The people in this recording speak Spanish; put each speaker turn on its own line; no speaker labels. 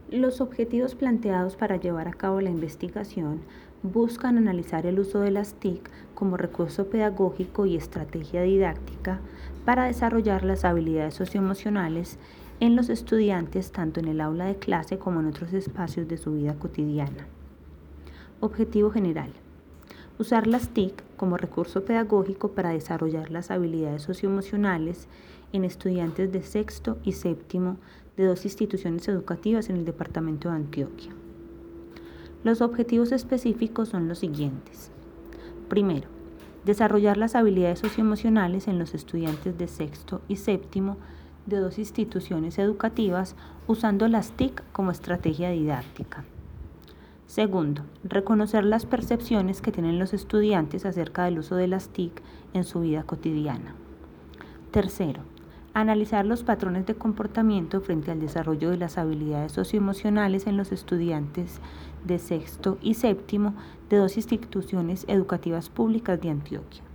Los objetivos planteados para llevar a cabo la investigación buscan analizar el uso de las TIC como recurso pedagógico y estrategia didáctica para desarrollar las habilidades socioemocionales en los estudiantes tanto en el aula de clase como en otros espacios de su vida cotidiana. Objetivo general: usar las TIC como recurso pedagógico para desarrollar las habilidades socioemocionales en estudiantes de sexto y séptimo de 2 instituciones educativas en el departamento de Antioquia. Los objetivos específicos son los siguientes. Primero, desarrollar las habilidades socioemocionales en los estudiantes de sexto y séptimo de 2 instituciones educativas usando las TIC como estrategia didáctica. Segundo, reconocer las percepciones que tienen los estudiantes acerca del uso de las TIC en su vida cotidiana. Tercero, analizar los patrones de comportamiento frente al desarrollo de las habilidades socioemocionales en los estudiantes de sexto y séptimo de 2 instituciones educativas públicas de Antioquia.